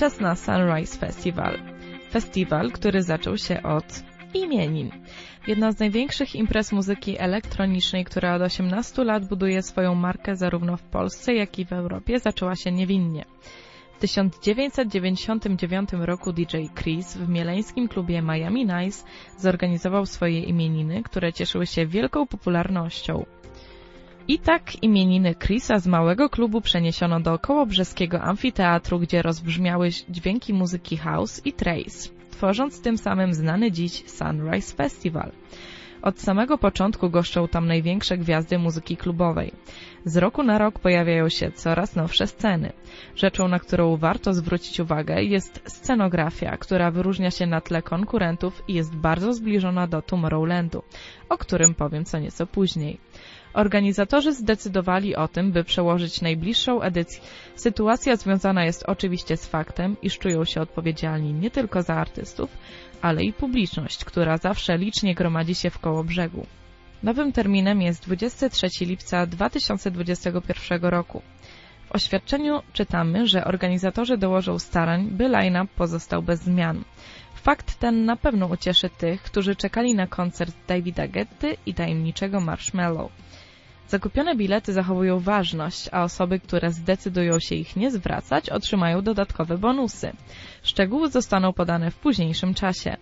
Czas na Sunrise Festival. Festiwal, który zaczął się od imienin. Jedna z największych imprez muzyki elektronicznej, która od 18 lat buduje swoją markę zarówno w Polsce, jak i w Europie, zaczęła się niewinnie. W 1999 roku DJ Chris w mieleńskim klubie Miami Nice zorganizował swoje imieniny, które cieszyły się wielką popularnością. I tak imieniny Chrisa z małego klubu przeniesiono do kołobrzeskiego amfiteatru, gdzie rozbrzmiały dźwięki muzyki house i trace, tworząc tym samym znany dziś Sunrise Festival. Od samego początku goszczą tam największe gwiazdy muzyki klubowej. Z roku na rok pojawiają się coraz nowsze sceny. Rzeczą, na którą warto zwrócić uwagę, jest scenografia, która wyróżnia się na tle konkurentów i jest bardzo zbliżona do Tomorrowlandu, o którym powiem co nieco później. Organizatorzy zdecydowali o tym, by przełożyć najbliższą edycję. Sytuacja związana jest oczywiście z faktem, iż czują się odpowiedzialni nie tylko za artystów, ale i publiczność, która zawsze licznie gromadzi się w Kołobrzegu. Nowym terminem jest 23 lipca 2021 roku. W oświadczeniu czytamy, że organizatorzy dołożą starań, by line-up pozostał bez zmian. Fakt ten na pewno ucieszy tych, którzy czekali na koncert Davida Guetty i tajemniczego Marshmello. Zakupione bilety zachowują ważność, a osoby, które zdecydują się ich nie zwracać, otrzymają dodatkowe bonusy. Szczegóły zostaną podane w późniejszym czasie.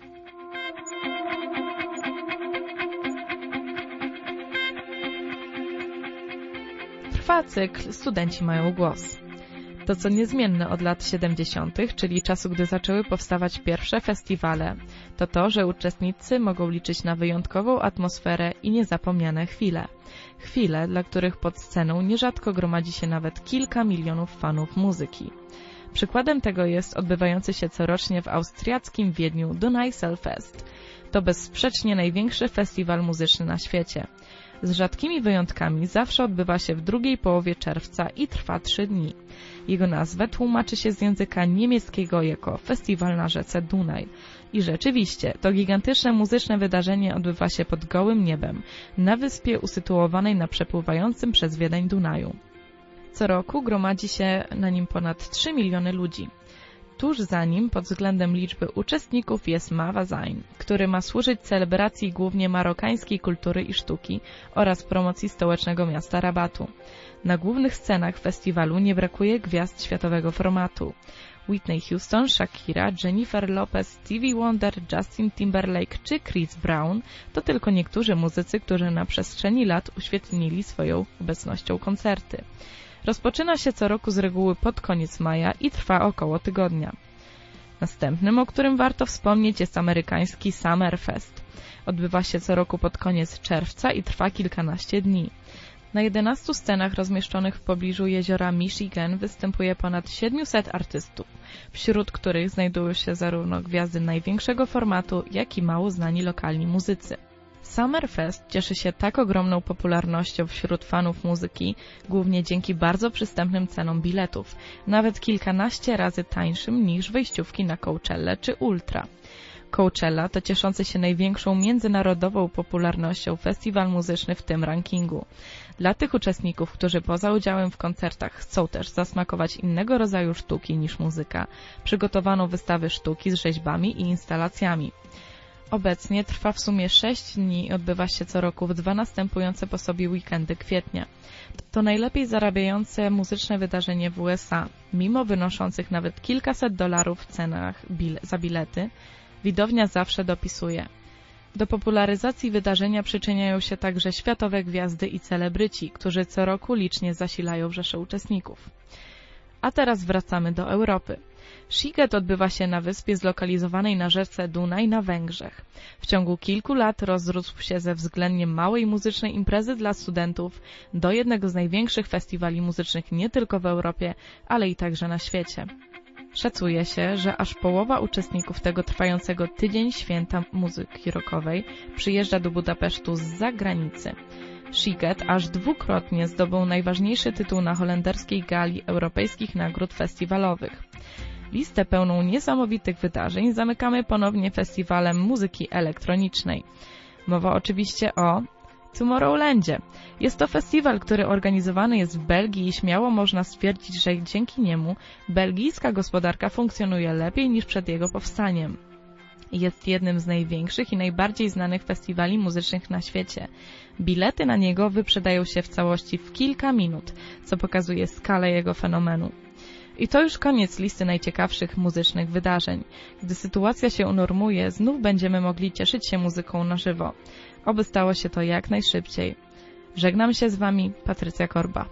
Trwa cykl Studenci mają głos. To, co niezmienne od lat 70., czyli czasu, gdy zaczęły powstawać pierwsze festiwale, to to, że uczestnicy mogą liczyć na wyjątkową atmosferę i niezapomniane chwile. Chwile, dla których pod sceną nierzadko gromadzi się nawet kilka milionów fanów muzyki. Przykładem tego jest odbywający się corocznie w austriackim Wiedniu Donaueselfest. To bezsprzecznie największy festiwal muzyczny na świecie. Z rzadkimi wyjątkami zawsze odbywa się w drugiej połowie czerwca i trwa 3 dni. Jego nazwę tłumaczy się z języka niemieckiego jako Festiwal na rzece Dunaj. I rzeczywiście, to gigantyczne muzyczne wydarzenie odbywa się pod gołym niebem, na wyspie usytuowanej na przepływającym przez Wiedeń Dunaju. Co roku gromadzi się na nim ponad 3 miliony ludzi. Tuż za nim, pod względem liczby uczestników, jest Mawazain, który ma służyć celebracji głównie marokańskiej kultury i sztuki oraz promocji stołecznego miasta Rabatu. Na głównych scenach festiwalu nie brakuje gwiazd światowego formatu. Whitney Houston, Shakira, Jennifer Lopez, Stevie Wonder, Justin Timberlake czy Chris Brown to tylko niektórzy muzycy, którzy na przestrzeni lat uświetnili swoją obecnością koncerty. Rozpoczyna się co roku z reguły pod koniec maja i trwa około tygodnia. Następnym, o którym warto wspomnieć, jest amerykański Summerfest. Odbywa się co roku pod koniec czerwca i trwa kilkanaście dni. Na 11 scenach rozmieszczonych w pobliżu jeziora Michigan występuje ponad 700 artystów, wśród których znajdują się zarówno gwiazdy największego formatu, jak i mało znani lokalni muzycy. Summerfest cieszy się tak ogromną popularnością wśród fanów muzyki, głównie dzięki bardzo przystępnym cenom biletów, nawet kilkanaście razy tańszym niż wejściówki na Coachellę czy Ultra. Coachella to cieszący się największą międzynarodową popularnością festiwal muzyczny w tym rankingu. Dla tych uczestników, którzy poza udziałem w koncertach chcą też zasmakować innego rodzaju sztuki niż muzyka, przygotowano wystawy sztuki z rzeźbami i instalacjami. Obecnie trwa w sumie 6 dni i odbywa się co roku w 2 następujące po sobie weekendy kwietnia. To najlepiej zarabiające muzyczne wydarzenie w USA. Mimo wynoszących nawet kilkaset dolarów w cenach za bilety, widownia zawsze dopisuje. Do popularyzacji wydarzenia przyczyniają się także światowe gwiazdy i celebryci, którzy co roku licznie zasilają rzesze uczestników. A teraz wracamy do Europy. Sziget odbywa się na wyspie zlokalizowanej na rzece Dunaj na Węgrzech. W ciągu kilku lat rozrósł się ze względnie małej muzycznej imprezy dla studentów do jednego z największych festiwali muzycznych nie tylko w Europie, ale i także na świecie. Szacuje się, że aż połowa uczestników tego trwającego tydzień święta muzyki rockowej przyjeżdża do Budapesztu z zagranicy. Sziget aż 2-krotnie zdobył najważniejszy tytuł na holenderskiej gali europejskich nagród festiwalowych. Listę pełną niesamowitych wydarzeń zamykamy ponownie festiwalem muzyki elektronicznej. Mowa oczywiście o Tomorrowlandzie. Jest to festiwal, który organizowany jest w Belgii i śmiało można stwierdzić, że dzięki niemu belgijska gospodarka funkcjonuje lepiej niż przed jego powstaniem. Jest jednym z największych i najbardziej znanych festiwali muzycznych na świecie. Bilety na niego wyprzedają się w całości w kilka minut, co pokazuje skalę jego fenomenu. I to już koniec listy najciekawszych muzycznych wydarzeń. Gdy sytuacja się unormuje, znów będziemy mogli cieszyć się muzyką na żywo. Oby stało się to jak najszybciej. Żegnam się z Wami, Patrycja Korba.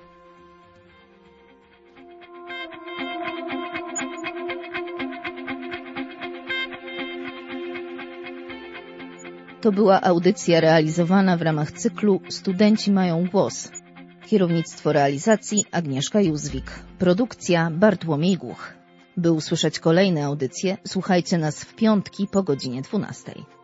To była audycja realizowana w ramach cyklu Studenci mają głos. Kierownictwo realizacji Agnieszka Józwik. Produkcja Bartłomiej Głuch. By usłyszeć kolejne audycje, słuchajcie nas w piątki po godzinie 12.